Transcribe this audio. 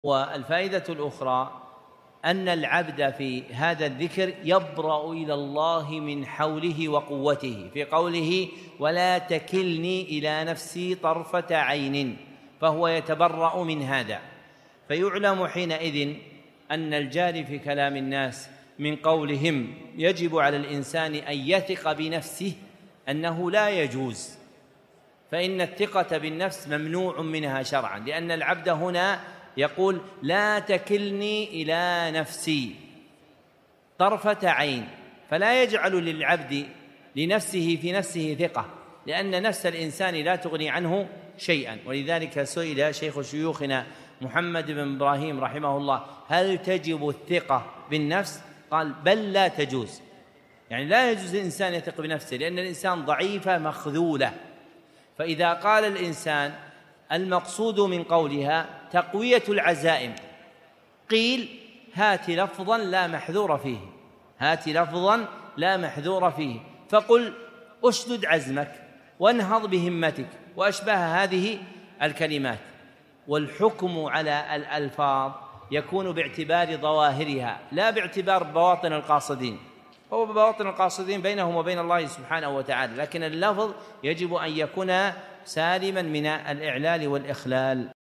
والفائدة الأخرى أن العبد في هذا الذكر يبرأ إلى الله من حوله وقوته في قوله ولا تكلني إلى نفسي طرفة عين، فهو يتبرأ من هذا. فيعلم حينئذ أن الجاري في كلام الناس من قولهم يجب على الإنسان أن يثق بنفسه أنه لا يجوز، فإن الثقة بالنفس ممنوع منها شرعا، لأن العبد هنا يقول لا تكلني إلى نفسي طرفة عين، فلا يجعل للعبد لنفسه في نفسه ثقة، لأن نفس الإنسان لا تغني عنه شيئا. ولذلك سئل شيخ شيوخنا محمد بن إبراهيم رحمه الله هل تجب الثقة بالنفس؟ قال بل لا تجوز، يعني لا يجوز الإنسان يثق بنفسه، لأن الإنسان ضعيفة مخذولة. فإذا قال الإنسان المقصود من قولها تقوية العزائم، قيل هات لفظا لا محذور فيه، هات لفظا لا محذور فيه، فقل أشدد عزمك وانهض بهمتك وأشبه هذه الكلمات. والحكم على الألفاظ يكون باعتبار ظواهرها لا باعتبار بواطن القاصدين، هو بواطن القاصدين بينهم وبين الله سبحانه وتعالى، لكن اللفظ يجب أن يكون سالما من الإعلال والإخلال.